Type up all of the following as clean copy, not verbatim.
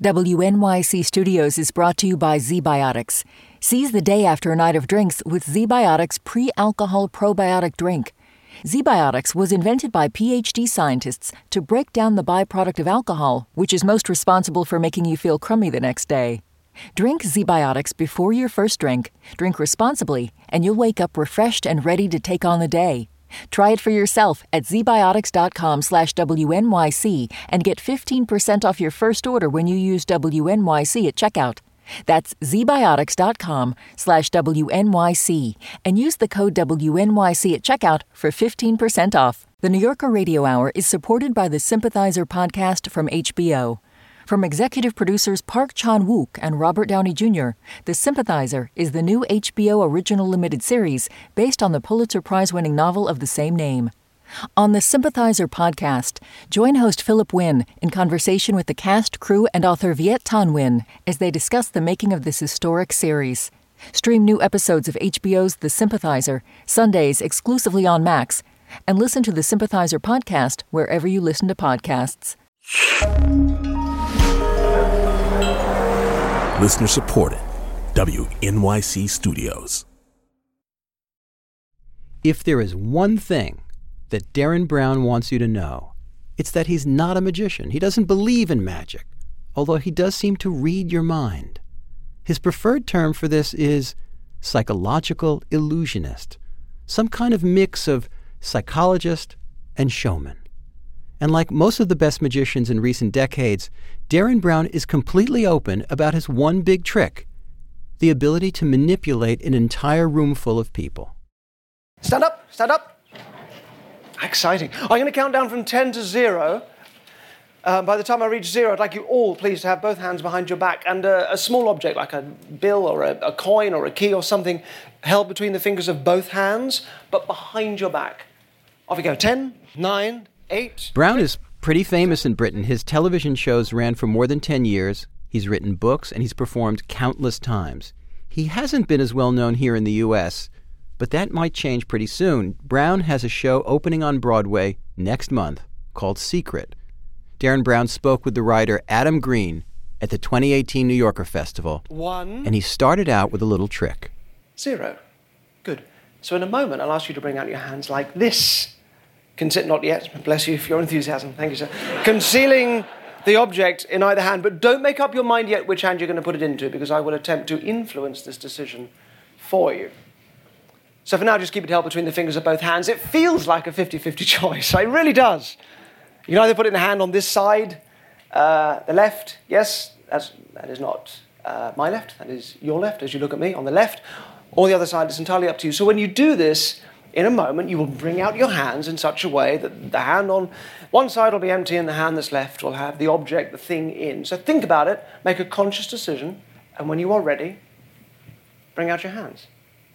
WNYC Studios is brought to you by ZBiotics. Seize the day after a night of drinks with ZBiotics pre-alcohol probiotic drink. ZBiotics was invented by PhD scientists to break down the byproduct of alcohol, which is most responsible for making you feel crummy the next day. Drink ZBiotics before your first drink, drink responsibly, and you'll wake up refreshed and ready to take on the day. Try it for yourself at zbiotics.com/WNYC and get 15% off your first order when you use WNYC at checkout. That's zbiotics.com/WNYC and use the code WNYC at checkout for 15% off. The New Yorker Radio Hour is supported by the Sympathizer podcast from HBO. From executive producers Park Chan-wook and Robert Downey Jr., The Sympathizer is the new HBO original limited series based on the Pulitzer Prize-winning novel of the same name. On the Sympathizer podcast, join host Philip Wynn in conversation with the cast, crew, and author Viet Thanh Nguyen as they discuss the making of this historic series. Stream new episodes of HBO's The Sympathizer, Sundays exclusively on Max, and listen to the Sympathizer podcast wherever you listen to podcasts. Listener supported. WNYC Studios. If there is one thing that Derren Brown wants you to know, it's that he's not a magician. He doesn't believe in magic, although he does seem to read your mind. His preferred term for this is psychological illusionist, some kind of mix of psychologist and showman. And like most of the best magicians in recent decades, Derren Brown is completely open about his one big trick, the ability to manipulate an entire room full of people. Stand up, stand up. Exciting. I'm going to count down from 10 to 0. By the time I reach 0, I'd like you all, please, to have both hands behind your back and a small object like a bill or a coin or a key or something held between the fingers of both hands, but behind your back. Off we go. 10, 9, 8. Brown is pretty famous in Britain. His television shows ran for more than 10 years. He's written books, and he's performed countless times. He hasn't been as well known here in the U.S., but that might change pretty soon. Brown has a show opening on Broadway next month called Secret. Derren Brown spoke with the writer Adam Green at the 2018 New Yorker Festival. 1. And he started out with a little trick. 0. Good. So in a moment, I'll ask you to bring out your hands like this. Not yet. Bless you for your enthusiasm. Thank you, sir. Concealing the object in either hand, but don't make up your mind yet which hand you're going to put it into, because I will attempt to influence this decision for you. So for now, just keep it held between the fingers of both hands. It feels like a 50-50 choice. It really does. You can either put it in the hand on this side, the left. Yes, that is not my left. That is your left, as you look at me, on the left. Or the other side. It's entirely up to you. So when you do this, in a moment, you will bring out your hands in such a way that the hand on one side will be empty and the hand that's left will have the object, the thing in. So think about it, make a conscious decision, and when you are ready, bring out your hands.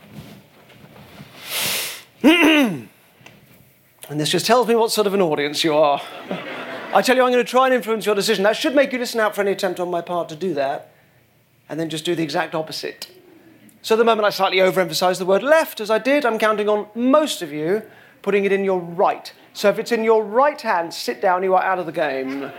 And this just tells me what sort of an audience you are. I tell you, I'm going to try and influence your decision. That should make you listen out for any attempt on my part to do that, and then just do the exact opposite. So the moment I slightly overemphasize the word left, as I did, I'm counting on most of you putting it in your right. So if it's in your right hand, sit down, you are out of the game.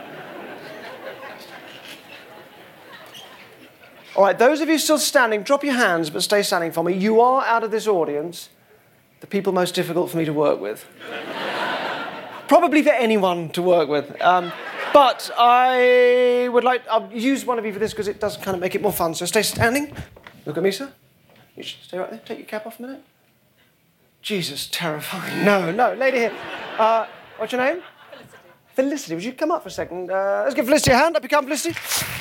All right, those of you still standing, drop your hands, but stay standing for me. You are out of this audience the people most difficult for me to work with. Probably for anyone to work with. But I'll use one of you for this because it does kind of make it more fun. So stay standing. Look at me, sir. You should stay right there. Take your cap off a minute. Jesus, terrifying. No, lady here. What's your name? Felicity. Felicity, would you come up for a second? Let's give Felicity a hand. Up you come, Felicity.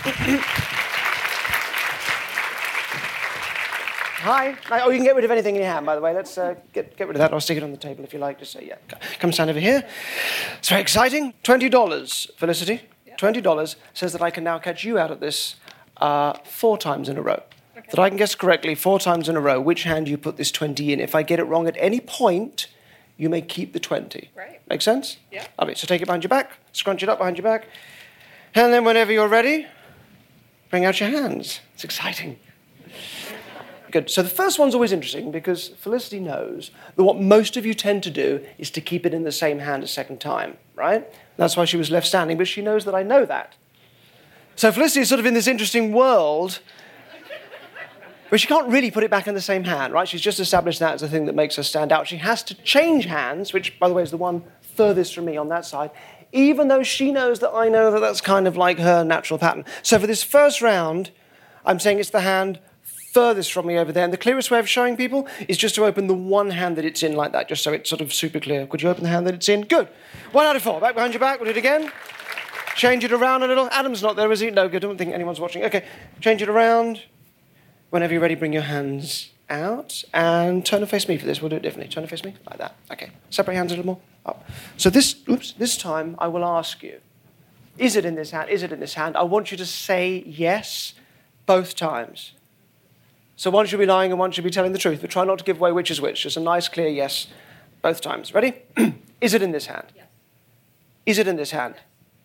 Hi. Oh, you can get rid of anything in your hand, by the way. Let's get rid of that. I'll stick it on the table if you like. Just say, yeah. Come stand over here. It's very exciting. $20, Felicity. Yeah. $20 says that I can now catch you out of this 4 times in a row. Okay. That I can guess correctly 4 times in a row which hand you put this 20 in. If I get it wrong at any point, you may keep the 20. Right. Make sense? Yeah. Okay, so take it behind your back, scrunch it up behind your back, and then whenever you're ready, bring out your hands. It's exciting. Good. So the first one's always interesting because Felicity knows that what most of you tend to do is to keep it in the same hand a second time, right? That's why she was left standing, but she knows that I know that. So Felicity is sort of in this interesting world where she can't really put it back in the same hand, right? She's just established that as a thing that makes her stand out. She has to change hands, which, by the way, is the one furthest from me on that side, even though she knows that I know that that's kind of like her natural pattern. So for this first round, I'm saying it's the hand furthest from me over there. And the clearest way of showing people is just to open the one hand that it's in like that, just so it's sort of super clear. Could you open the hand that it's in? Good. 1 out of 4. Back behind your back. We'll do it again. Change it around a little. Adam's not there, is he? No, good. I don't think anyone's watching. Okay. Change it around. Whenever you're ready, bring your hands out and turn and face me for this. We'll do it differently. Turn and face me, like that. Okay. Separate hands a little more. Up. So this time I will ask you, is it in this hand? Is it in this hand? I want you to say yes both times. So once you'll be lying and once you'll be telling the truth, but try not to give away which is which. Just a nice, clear yes both times. Ready? Is it in this hand? Yes. Is it in this hand?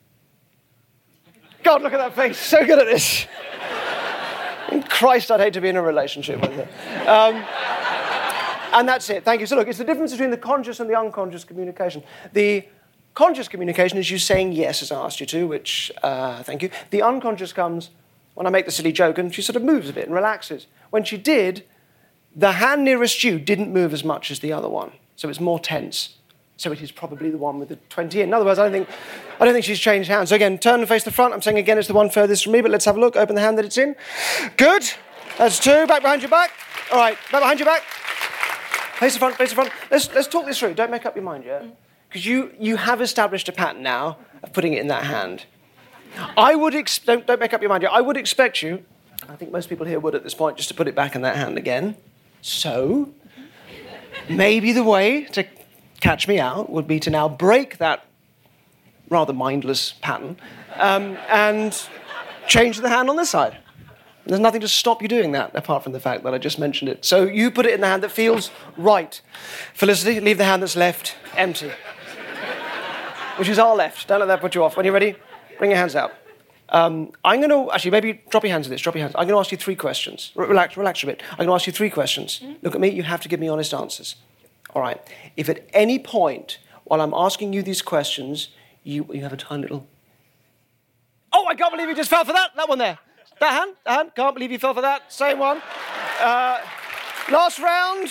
God, look at that face. So good at this. Christ, I'd hate to be in a relationship with her. And that's it. Thank you. So look, it's the difference between the conscious and the unconscious communication. The conscious communication is you saying yes as I asked you to, which, thank you. The unconscious comes when I make the silly joke and she sort of moves a bit and relaxes. When she did, the hand nearest you didn't move as much as the other one. So it's more tense. So it is probably the one with the 20 in. In other words, I don't think she's changed hands. So again, turn and face the front. I'm saying again it's the one furthest from me, but let's have a look. Open the hand that it's in. Good. That's 2. Back behind your back. All right, back behind your back. Face the front, face the front. Let's talk this through. Don't make up your mind yet. Because you have established a pattern now of putting it in that hand. Don't make up your mind yet. I would expect you, I think most people here would at this point, just to put it back in that hand again. So, maybe the way to catch me out would be to now break that rather mindless pattern and change the hand on this side. There's nothing to stop you doing that, apart from the fact that I just mentioned it. So you put it in the hand that feels right. Felicity, leave the hand that's left empty. Which is our left. Don't let that put you off. When you're ready, bring your hands out. I'm going to... Actually, maybe drop your hands in this. Drop your hands. I'm going to ask you 3 questions. Relax a bit. I'm going to ask you 3 questions. Look at me. You have to give me honest answers. All right. If at any point, while I'm asking you these questions, you have a tiny little... Oh, I can't believe you just fell for that. That one there. That hand. Can't believe you fell for that. Same one. Last round.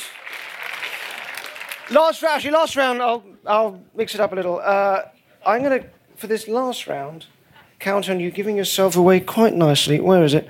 Last round. I'll mix it up a little. I'm going to, for this last round, count on you giving yourself away quite nicely. Where is it?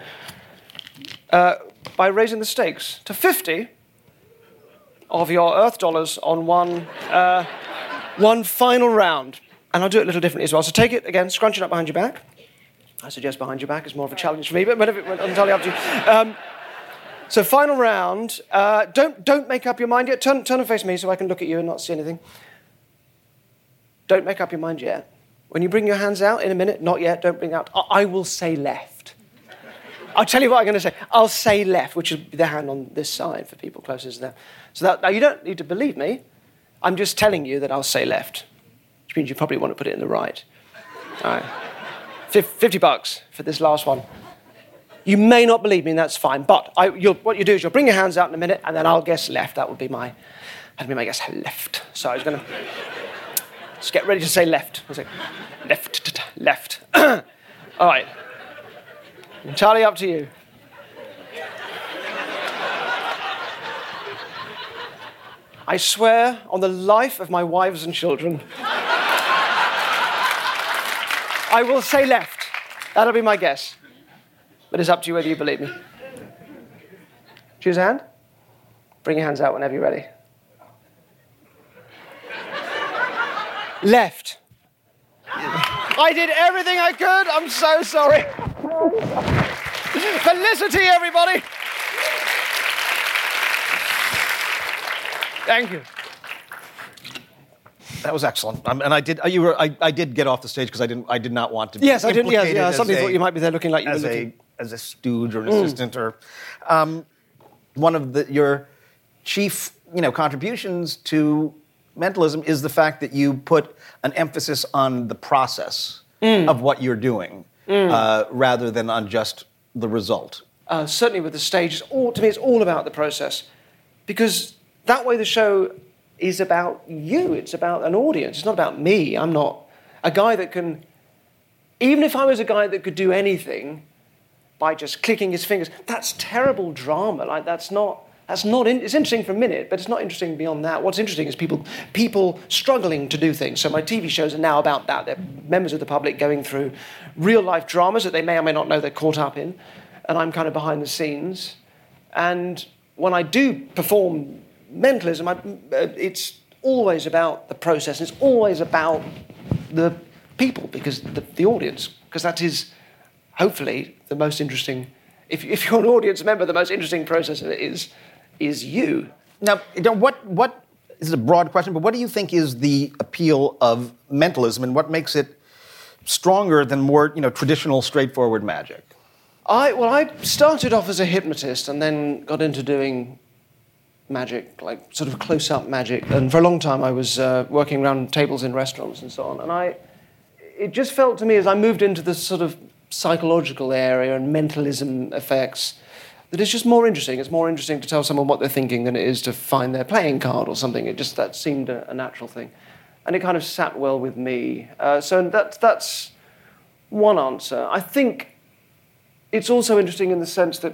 By raising the stakes to 50 of your Earth dollars on one final round. And I'll do it a little differently as well. So take it again, scrunch it up behind your back. I suggest behind your back is more of a challenge for me, but I'm entirely up to you. So final round. Don't make up your mind yet. Turn and face me so I can look at you and not see anything. Don't make up your mind yet. When you bring your hands out in a minute, not yet, don't bring out. I will say left. I'll tell you what I'm going to say. I'll say left, which is the hand on this side for people closest to them. So now you don't need to believe me. I'm just telling you that I'll say left, which means you probably want to put it in the right. All right. $50 for this last one. You may not believe me, and that's fine. But what you do is you'll bring your hands out in a minute, and then I'll guess left. That'd be my guess. Left. So I was going to just get ready to say left. I'll say left. All right. Entirely up to you. I swear on the life of my wives and children, I will say left. That'll be my guess. But it's up to you whether you believe me. Choose a hand. Bring your hands out whenever you're ready. Left. I did everything I could. I'm so sorry. Felicity, everybody. Thank you. That was excellent, and I did get off the stage because I did not want to be Yes, I didn't. Yeah. Somebody thought you might be there looking like you were looking as a stooge or an assistant or one of your chief contributions to mentalism is the fact that you put an emphasis on the process of what you're doing rather than on just the result. Certainly with the stage, to me it's all about the process, because that way the show is about you. It's about an audience. It's not about me. I'm not a guy that can even if I was a guy that could do anything by just clicking his fingers, that's terrible drama. Like, it's interesting for a minute, but it's not interesting beyond that. What's interesting is people struggling to do things. So my TV shows are now about that. They're members of the public going through real-life dramas that they may or may not know they're caught up in, and I'm kind of behind the scenes. And when I do perform mentalism, it's always about the process, and it's always about the people, because the audience, because that is hopefully the most interesting. If you're an audience member, the most interesting process of it is you. Now, what this is a broad question, but what do you think is the appeal of mentalism, and what makes it stronger than more traditional, straightforward magic? I started off as a hypnotist and then got into doing magic, like sort of close-up magic. And for a long time I was working around tables in restaurants and so on. And it just felt to me as I moved into this sort of psychological area and mentalism effects that it's just more interesting. It's more interesting to tell someone what they're thinking than it is to find their playing card or something. That seemed a natural thing. And it kind of sat well with me. So that's one answer. I think it's also interesting in the sense that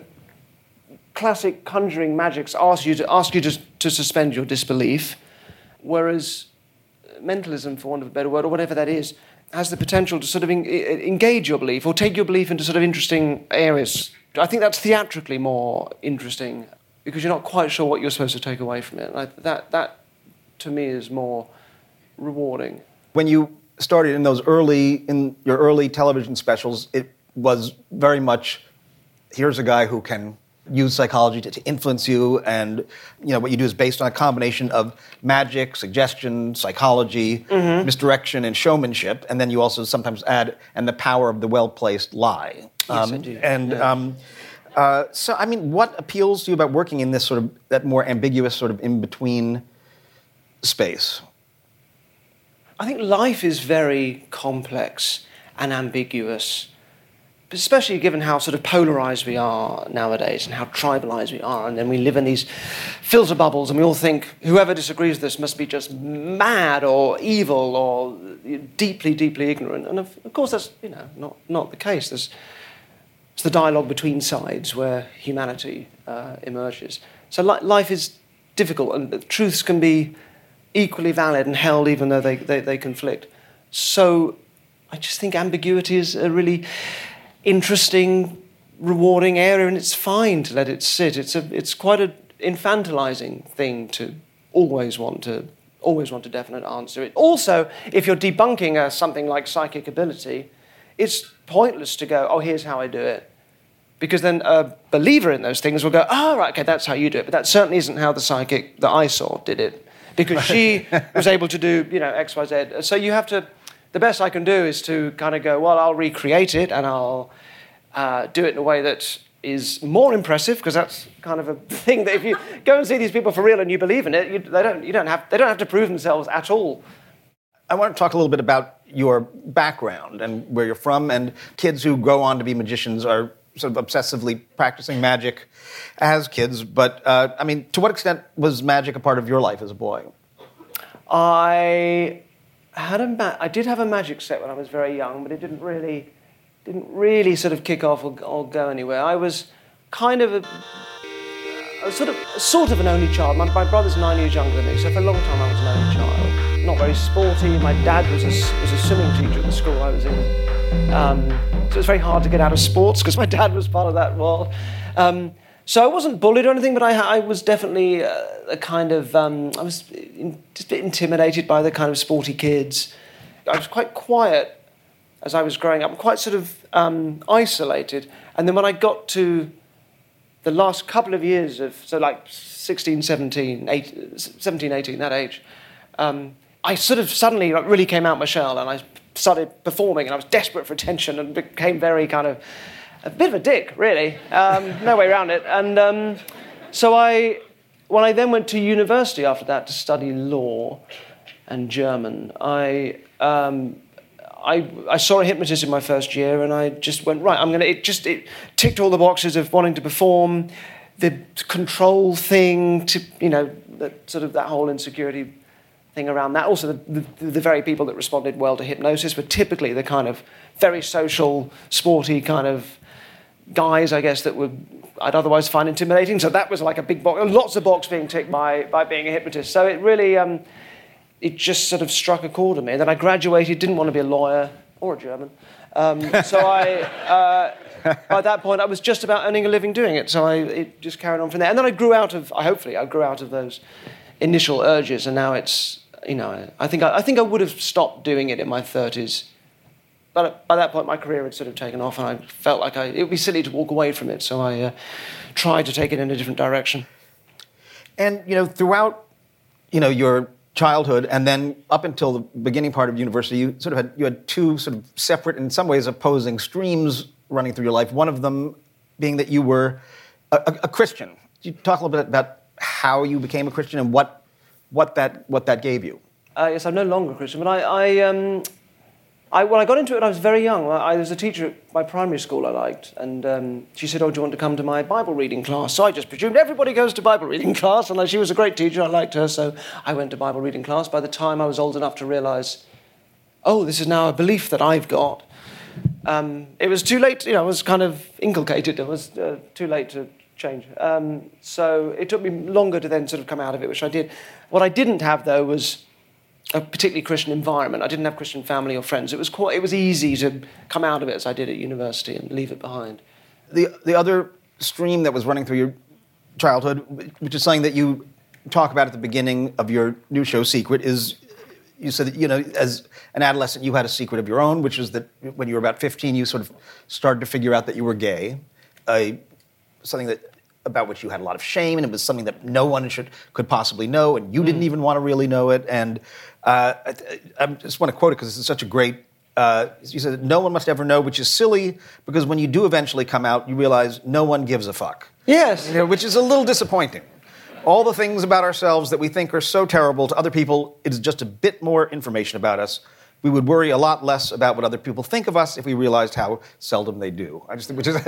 classic conjuring magics ask you to suspend your disbelief, whereas mentalism, for want of a better word, or whatever that is, has the potential to sort of engage your belief or take your belief into sort of interesting areas. I think that's theatrically more interesting because you're not quite sure what you're supposed to take away from it. That to me, is more rewarding. When you started in your early television specials, it was very much, here's a guy who can use psychology to influence you, and what you do is based on a combination of magic, suggestion, psychology, misdirection, and showmanship, and then you also sometimes add, and the power of the well-placed lie. Yes, I do. And so, I mean, what appeals to you about working in this sort of, that more ambiguous sort of in-between space? I think life is very complex and ambiguous, especially given how sort of polarized we are nowadays and how tribalized we are. And then we live in these filter bubbles and we all think whoever disagrees with this must be just mad or evil or deeply, deeply ignorant. And of course that's not the case. It's the dialogue between sides where humanity emerges. So life is difficult, and the truths can be equally valid and held even though they conflict. So I just think ambiguity is a really interesting, rewarding area, and it's fine to let it sit. It's quite an infantilizing thing to always want a definite answer. Also, if you're debunking something like psychic ability, it's pointless to go, oh, here's how I do it. Because then a believer in those things will go, oh, right, okay, that's how you do it. But that certainly isn't how the psychic that I saw did it. Because she was able to do, X, Y, Z. So you have to, the best I can do is to kind of go, well, I'll recreate it and I'll do it in a way that is more impressive, because that's kind of a thing that if you go and see these people for real and you believe in it, they don't have to prove themselves at all. I want to talk a little bit about your background and where you're from, and kids who go on to be magicians are sort of obsessively practicing magic as kids. But, I mean, to what extent was magic a part of your life as a boy? I did have a magic set when I was very young, but it didn't really sort of kick off or go anywhere. I was kind of a sort of an only child. My brother's 9 years younger than me, so for a long time I was an only child. Not very sporty. My dad was a swimming teacher at the school I was in. So it was very hard to get out of sports because my dad was part of that world. So I wasn't bullied or anything, but I was definitely a kind of, I was just a bit intimidated by the kind of sporty kids. I was quite quiet as I was growing up, quite sort of isolated. And then when I got to the last couple of years of, so like 16, 17, 18, that age, I sort of suddenly really came out my shell and I started performing, and I was desperate for attention and became very kind of a bit of a dick, really. No way around it. And so when I then went to university after that to study law and German, I saw a hypnotist in my first year, and I just went, right, it ticked all the boxes of wanting to perform, the control thing, that whole insecurity thing around that. Also, the very people that responded well to hypnosis were typically the kind of very social, sporty kind of guys, I guess, that I'd otherwise find intimidating. So that was like a big box, lots of box being ticked by being a hypnotist. So it really, it just sort of struck a chord with me. And then I graduated, didn't want to be a lawyer or a German. So by that point, I was just about earning a living doing it. So it just carried on from there. And then I grew out of those initial urges. And now it's, I think I would have stopped doing it in my 30s. But by that point, my career had sort of taken off, and I felt like it would be silly to walk away from it. So I tried to take it in a different direction. And, throughout, your childhood and then up until the beginning part of university, you had two sort of separate, in some ways, opposing streams running through your life. One of them being that you were a Christian. Could you talk a little bit about how you became a Christian and what that gave you? Yes, I'm no longer a Christian, but when I got into it, I was very young. There was a teacher at my primary school I liked, and she said, "Oh, do you want to come to my Bible reading class?" So I just presumed everybody goes to Bible reading class, and she was a great teacher, I liked her, so I went to Bible reading class. By the time I was old enough to realise, oh, this is now a belief that I've got, it was too late. I was kind of inculcated. It was too late to change. So it took me longer to then sort of come out of it, which I did. What I didn't have, though, was a particularly Christian environment. I didn't have Christian family or friends. It was easy to come out of it as I did at university and leave it behind. The other stream that was running through your childhood, which is something that you talk about at the beginning of your new show, Secret, is you said that, as an adolescent, you had a secret of your own, which is that when you were about 15, you sort of started to figure out that you were gay, something about which you had a lot of shame, and it was something that no one could possibly know, and you didn't even want to really know it. And I just want to quote it because it's such a great. You said, "No one must ever know," which is silly because when you do eventually come out, you realize no one gives a fuck. Yes, which is a little disappointing. All the things about ourselves that we think are so terrible to other people, it is just a bit more information about us. We would worry a lot less about what other people think of us if we realized how seldom they do. I just think, which is.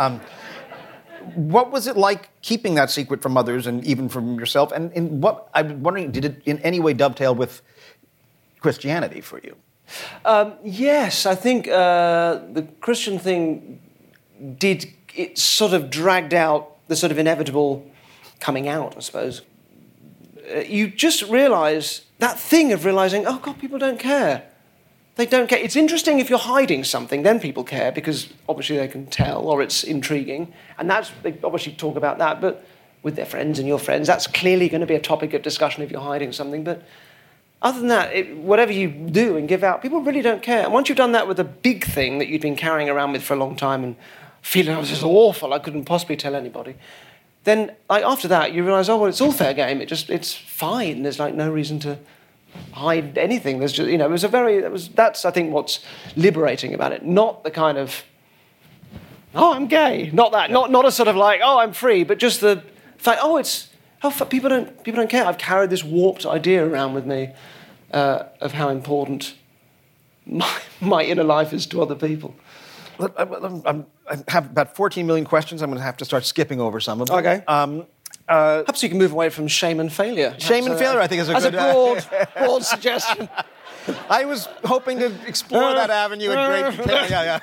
What was it like keeping that secret from others and even from yourself? And what I'm wondering, did it in any way dovetail with Christianity for you? Yes, I think the Christian thing it sort of dragged out the sort of inevitable coming out, I suppose. You just realise that thing of realising, oh God, people don't care. They don't care. It's interesting if you're hiding something, then people care because obviously they can tell or it's intriguing. And they obviously talk about that, but with their friends and your friends, that's clearly going to be a topic of discussion if you're hiding something. But other than that, whatever you do and give out, people really don't care. And once you've done that with a big thing that you've been carrying around with for a long time and feeling, oh, this is awful, I couldn't possibly tell anybody, then after that you realise, oh, well, it's all fair game. It's fine. There's no reason to hide anything. There's just, that's I think what's liberating about it. Not the kind of, oh, I'm gay. Not that. Yeah. Not a sort of like, oh, I'm free, but just the fact, people don't care. I've carried this warped idea around with me of how important my inner life is to other people. I have about 14 million questions. I'm going to have to start skipping over some of them. Okay. Perhaps you can move away from shame and failure. Shame and failure, I think, is a good... As a broad suggestion. I was hoping to explore that avenue in great detail.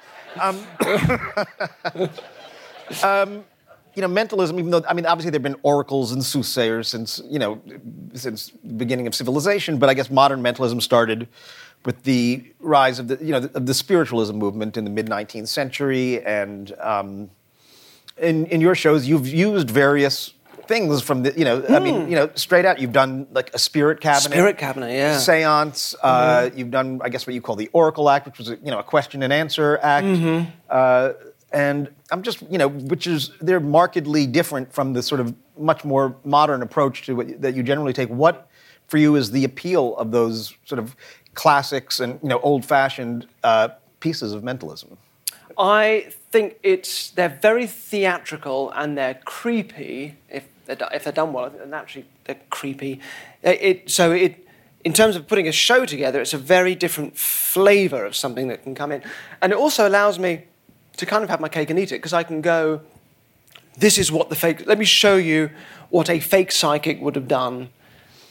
Yeah. Mentalism, even though, obviously there have been oracles and soothsayers since the beginning of civilization, but I guess modern mentalism started with the rise of the spiritualism movement in the mid-19th century, and in your shows, you've used various things from the, straight out. You've done like a spirit cabinet. Spirit cabinet, yeah. Seance. You've done, I guess, what you call the Oracle Act, which was a question and answer act. And I'm just, they're markedly different from the sort of much more modern approach to that you generally take. What, for you, is the appeal of those sort of classics and, old-fashioned pieces of mentalism? I think they're very theatrical and they're creepy if they're done well. And actually, they're creepy. In terms of putting a show together, it's a very different flavour of something that can come in, and it also allows me to kind of have my cake and eat it because I can go, this is what let me show you what a fake psychic would have done.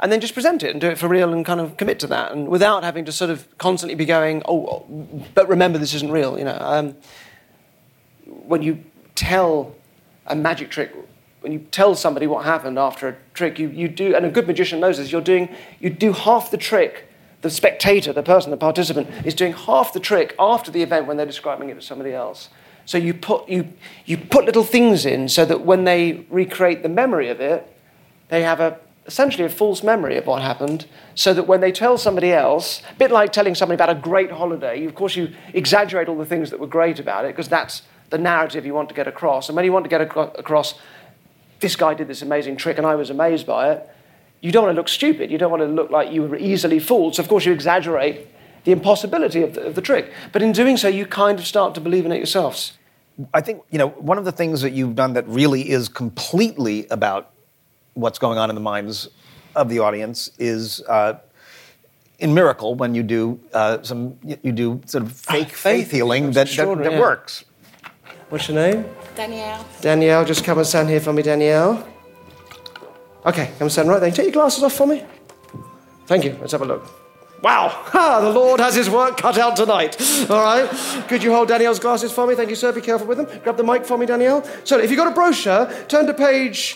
and then just present it and do it for real and kind of commit to that, and without having to sort of constantly be going, oh, but remember this isn't real, you know. When you tell a magic trick, when you tell somebody what happened after a trick, you do, and a good magician knows this, you do half the trick. The spectator, the person, the participant, is doing half the trick after the event when they're describing it to somebody else. So you put little things in so that when they recreate the memory of it, they have essentially a false memory of what happened, so that when they tell somebody else, a bit like telling somebody about a great holiday, of course you exaggerate all the things that were great about it, because that's the narrative you want to get across. And when you want to get across, this guy did this amazing trick and I was amazed by it, you don't want to look stupid. You don't want to look like you were easily fooled. So, of course, you exaggerate the impossibility of the trick. But in doing so, you kind of start to believe in it yourselves. I think, one of the things that you've done that really is completely about what's going on in the minds of the audience is in Miracle, when you do sort of fake faith healing that works. What's your name? Danielle. Danielle, just come and stand here for me, Danielle. Okay, come and stand right there. Take your glasses off for me. Thank you. Let's have a look. Wow, the Lord has his work cut out tonight. All right, could you hold Danielle's glasses for me? Thank you, sir. Be careful with them. Grab the mic for me, Danielle. So if you've got a brochure, turn to page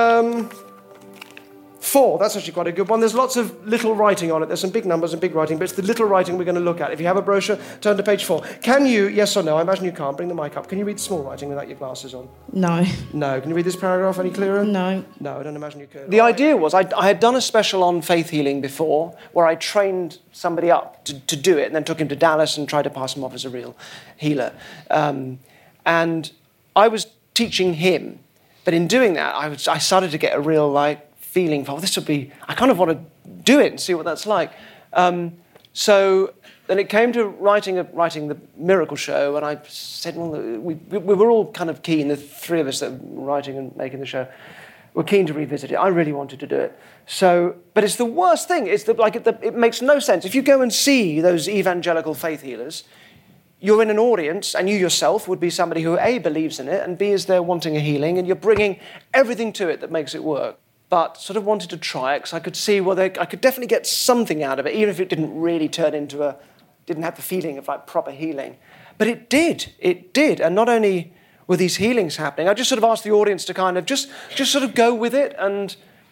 4. That's actually quite a good one. There's lots of little writing on it. There's some big numbers and big writing, but it's the little writing we're going to look at. If you have a brochure, turn to page 4. Can you, yes or no, I imagine you can't, bring the mic up. Can you read small writing without your glasses on? No. No. Can you read this paragraph any clearer? No. No, I don't imagine you could. The idea was I had done a special on faith healing before where I trained somebody up to do it and then took him to Dallas and tried to pass him off as a real healer. And I was teaching him, but in doing that, I started to get a real, feeling for, this would be, I kind of want to do it and see what that's like. So then it came to writing the Miracle Show, and I said, well, we were all kind of keen, the three of us that were writing and making the show, were keen to revisit it. I really wanted to do it. So, but it's the worst thing. It makes no sense. If you go and see those evangelical faith healers, you're in an audience, and you yourself would be somebody who A, believes in it, and B, is there wanting a healing, and you're bringing everything to it that makes it work. But sort of wanted to try it because I could see, I could definitely get something out of it, even if it didn't really turn into didn't have the feeling of proper healing. But it did. And not only were these healings happening, I just sort of asked the audience to kind of just sort of go with it, and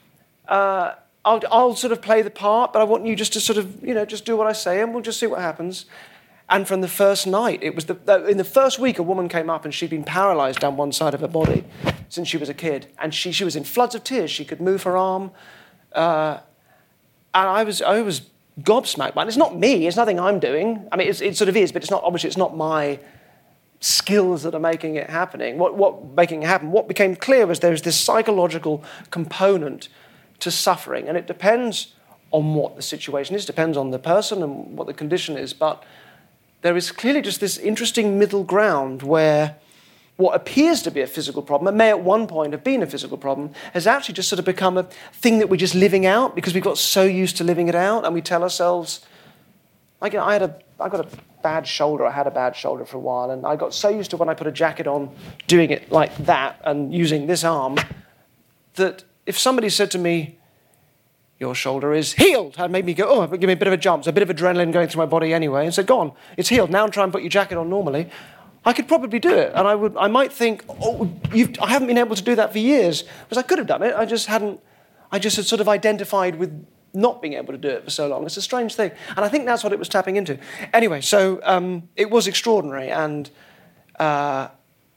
I'll sort of play the part, but I want you just to sort of, just do what I say, and we'll just see what happens. And from the first night, it was in the first week, a woman came up and she'd been paralyzed down one side of her body since she was a kid. And she was in floods of tears. She could move her arm. And I was gobsmacked by it. It's not me. It's nothing I'm doing. I mean, it sort of is, but obviously it's not my skills that are making it happening. What making it happen? What became clear was there's this psychological component to suffering. And it depends on what the situation is, depends on the person and what the condition is. But there is clearly just this interesting middle ground where what appears to be a physical problem, and may at one point have been a physical problem, has actually just sort of become a thing that we're just living out because we've got so used to living it out, and we tell ourselves, I got a bad shoulder. I had a bad shoulder for a while, and I got so used to when I put a jacket on doing it like that and using this arm that if somebody said to me, your shoulder is healed, it made me go, oh, give me a bit of a jump. So a bit of adrenaline going through my body anyway, and said, go on, it's healed. Now try and put your jacket on normally. I could probably do it, and I might think, I haven't been able to do that for years, because I could have done it. I just had sort of identified with not being able to do it for so long. It's a strange thing, and I think that's what it was tapping into. Anyway, so it was extraordinary, and then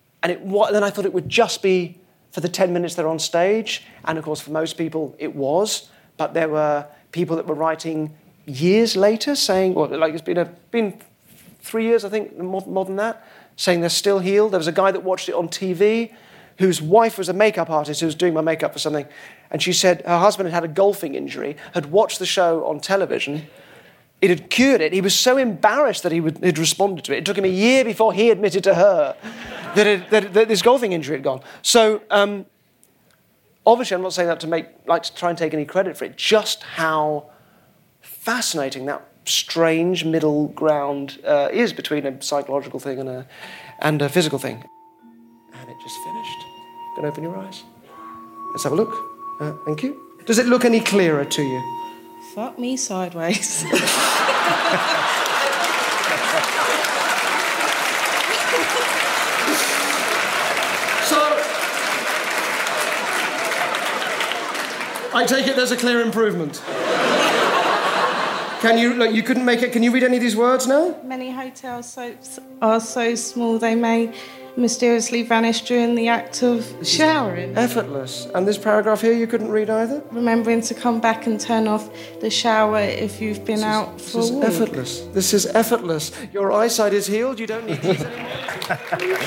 I thought it would just be for the 10 minutes they're on stage, and of course for most people it was. But there were people that were writing years later saying, it's been 3 years, I think, more than that, saying they're still healed. There was a guy that watched it on TV whose wife was a makeup artist who was doing my makeup for something. And she said her husband had a golfing injury, had watched the show on television. It had cured it. He was so embarrassed that he'd responded to it. It took him a year before he admitted to her that this golfing injury had gone. So, obviously, I'm not saying that to try and take any credit for it, just how fascinating that strange middle ground is between a psychological thing and a physical thing. And it just finished. You can open your eyes. Let's have a look. Thank you. Does it look any clearer to you? Fuck me sideways. I take it there's a clear improvement. Can you, look, you couldn't make it, can you read any of these words now? Many hotel soaps are so small they may mysteriously vanish during the act of showering. Effortless. And this paragraph here you couldn't read either? Remembering to come back and turn off the shower if you've been out for a walk. This is effortless. This is effortless. Your eyesight is healed, you don't need these anymore.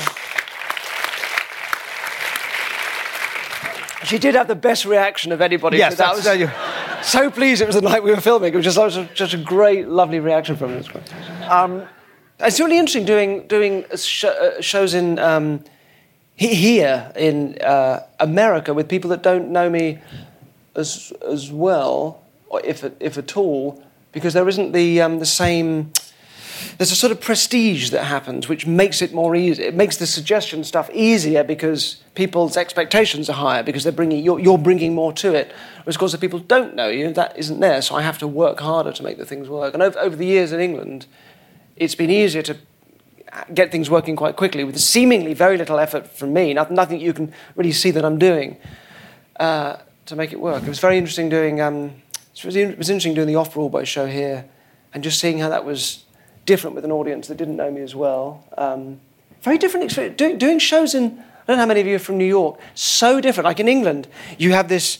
She did have the best reaction of anybody. Yes, I was so pleased it was the night we were filming. It was just a great, lovely reaction from it. It's really interesting doing shows in here in America with people that don't know me as well, or if at all, because there isn't the same. There's a sort of prestige that happens, which makes it more easy. It makes the suggestion stuff easier because people's expectations are higher because you're bringing more to it. Whereas, of course, if people don't know you, that isn't there. So I have to work harder to make the things work. And over the years in England, it's been easier to get things working quite quickly with seemingly very little effort from me. Nothing you can really see that I'm doing to make it work. It was very interesting doing. It was interesting doing the Off-Broadway show here, and just seeing how that was different with an audience that didn't know me as well. Very different experience. Doing shows in, I don't know how many of you are from New York, so different. Like in England, you have this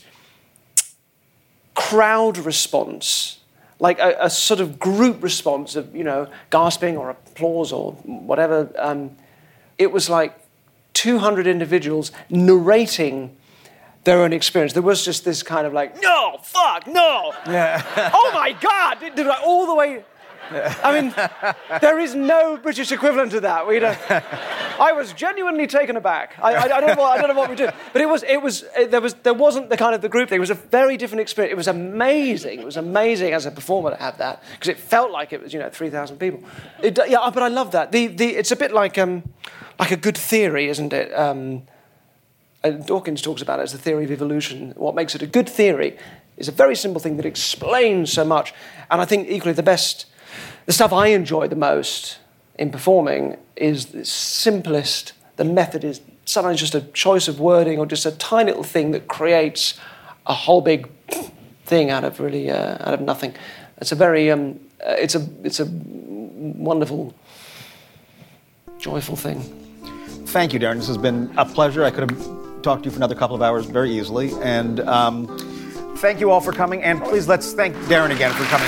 crowd response, like a sort of group response of, gasping or applause or whatever. It was like 200 individuals narrating their own experience. There was just this kind of like, no, fuck, no. Yeah. Oh my God, all the way. I mean, there is no British equivalent to that. I was genuinely taken aback. I don't know what we did, but there wasn't the kind of the group thing. It was a very different experience. It was amazing. It was amazing as a performer to have that because it felt like it was 3,000 people. But I love that. It's a bit like a good theory, isn't it? Dawkins talks about it as the theory of evolution. What makes it a good theory is a very simple thing that explains so much. And I think equally the stuff I enjoy the most in performing is the simplest. The method is sometimes just a choice of wording or just a tiny little thing that creates a whole big thing out of nothing. It's a very it's a wonderful, joyful thing. Thank you, Darren. This has been a pleasure. I could have talked to you for another couple of hours very easily. And thank you all for coming. And please let's thank Darren again for coming.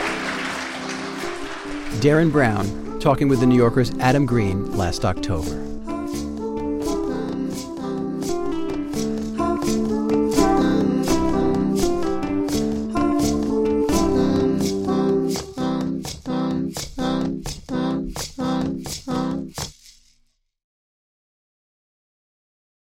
Darren Brown talking with The New Yorker's Adam Green last October.